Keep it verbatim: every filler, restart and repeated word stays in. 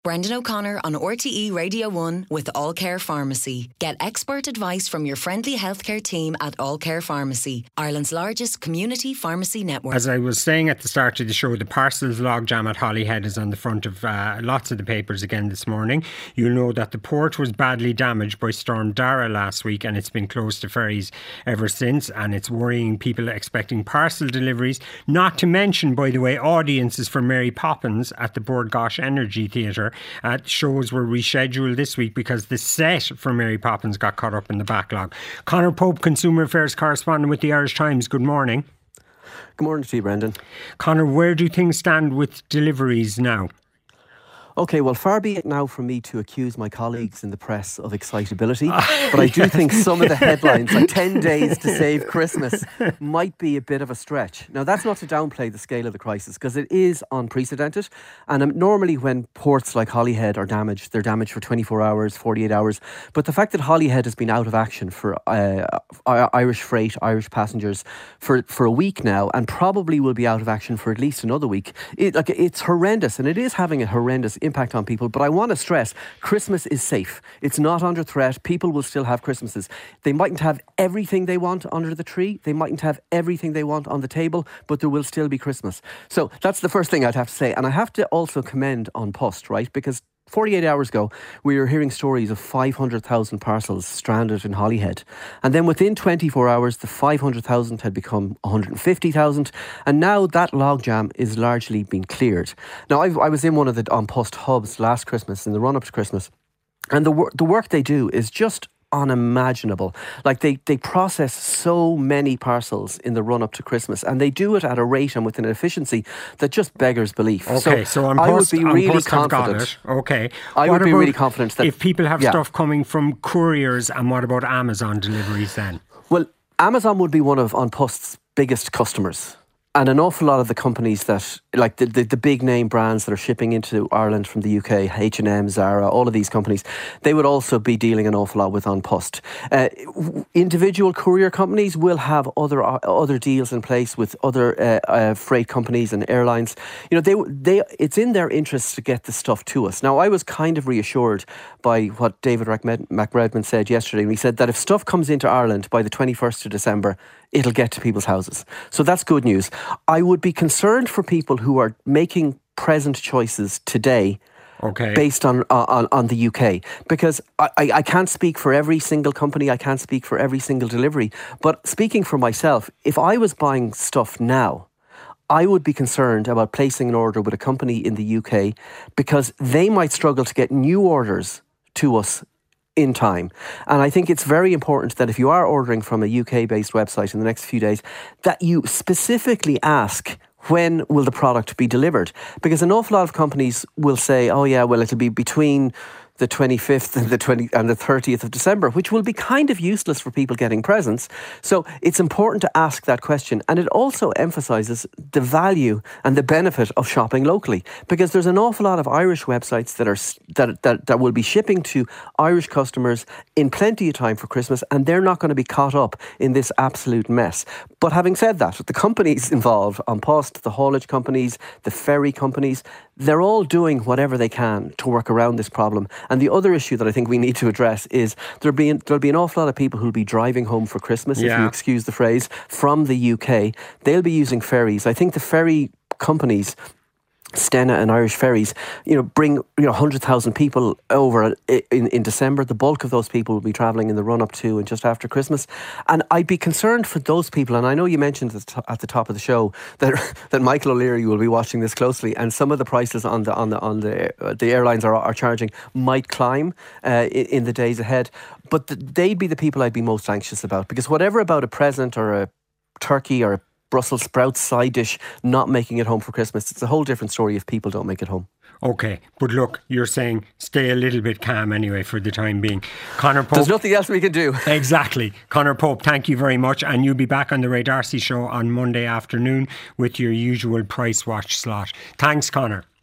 Brendan O'Connor on R T E Radio one with All Care Pharmacy. Get expert advice from your friendly healthcare team at All Care Pharmacy, Ireland's largest community pharmacy network. As I was saying at the start of the show, the parcels logjam at Holyhead is on the front of uh, lots of the papers again this morning. You'll know that the port was badly damaged by Storm Dara last week, and it's been closed to ferries ever since, and it's worrying people expecting parcel deliveries, not to mention, by the way, audiences for Mary Poppins at the Bord Gáis Energy Theatre. Uh, shows were rescheduled this week because the set for Mary Poppins got caught up in the backlog. Conor Pope, Consumer Affairs Correspondent with the Irish Times, good morning. Good morning to you, Brendan. Conor, where do things stand with deliveries now? OK, well, far be it now from me to accuse my colleagues in the press of excitability, but I do yes. think some of the headlines, like ten days to save Christmas, might be a bit of a stretch. Now, that's not to downplay the scale of the crisis, because it is unprecedented. And um, normally when ports like Holyhead are damaged, they're damaged for twenty-four hours, forty-eight hours. But the fact that Holyhead has been out of action for uh, Irish freight, Irish passengers for, for a week now, and probably will be out of action for at least another week, it, like, it's horrendous, and it is having a horrendous impact on people. But I want to stress, Christmas is safe. It's not under threat. People will still have Christmases. They mightn't have everything they want under the tree. They mightn't have everything they want on the table, but there will still be Christmas. So that's the first thing I'd have to say. And I have to also commend An Post, right? Because forty-eight hours ago, we were hearing stories of five hundred thousand parcels stranded in Holyhead. And then within twenty-four hours, the five hundred thousand had become one hundred fifty thousand. And now that logjam is largely been cleared. Now, I've, I was in one of the An Post hubs last Christmas, in the run-up to Christmas. And the, wor- the work they do is just unimaginable. Like they, they process so many parcels in the run up to Christmas, and they do it at a rate and with an efficiency that just beggars belief. Okay, so, so on I post, would be really confident. Okay, I what would be about really confident that if people have yeah. stuff coming from couriers, and what about Amazon deliveries then? Well, Amazon would be one of An Post's biggest customers. And an awful lot of the companies that, like the, the, the big name brands that are shipping into Ireland from the U K, H and M, Zara, all of these companies, they would also be dealing an awful lot with An Post. Uh, individual courier companies will have other uh, other deals in place with other uh, uh, freight companies and airlines. You know, they they it's in their interests to get the stuff to us. Now, I was kind of reassured by what David McRedmond said yesterday. And he said that if stuff comes into Ireland by the twenty-first of December, it'll get to people's houses. So that's good news. I would be concerned for people who are making present choices today okay. based on, on on the U K. Because I, I can't speak for every single company, I can't speak for every single delivery. But speaking for myself, if I was buying stuff now, I would be concerned about placing an order with a company in the U K because they might struggle to get new orders to us in time. And I think it's very important that if you are ordering from a U K-based website in the next few days, that you specifically ask, when will the product be delivered? Because an awful lot of companies will say, oh yeah, well, it'll be between the twenty-fifth and the twentieth and the thirtieth of December, which will be kind of useless for people getting presents. So it's important to ask that question. And it also emphasises the value and the benefit of shopping locally, because there's an awful lot of Irish websites that are that that, that will be shipping to Irish customers in plenty of time for Christmas, and they're not going to be caught up in this absolute mess. But having said that, the companies involved, An Post, the haulage companies, the ferry companies, they're all doing whatever they can to work around this problem. And the other issue that I think we need to address is there'll be, there'll be an awful lot of people who'll be driving home for Christmas, yeah. if you excuse the phrase, from the U K. They'll be using ferries. I think the ferry companies, Stena and Irish Ferries, you know, bring you know one hundred thousand people over in, in December. The bulk of those people will be travelling in the run-up to and just after Christmas. And I'd be concerned for those people, and I know you mentioned at the top of the show that that Michael O'Leary will be watching this closely, and some of the prices on the on the on the uh, the airlines are, are charging might climb uh, in, in the days ahead. But the, they'd be the people I'd be most anxious about, because whatever about a present or a turkey or a Brussels sprouts side dish not making it home for Christmas, it's a whole different story if people don't make it home. Okay, but look, you're saying stay a little bit calm anyway for the time being. Conor Pope. There's nothing else we can do. Exactly. Conor Pope, thank you very much. And you'll be back on the Ray D'Arcy show on Monday afternoon with your usual Price Watch slot. Thanks, Conor.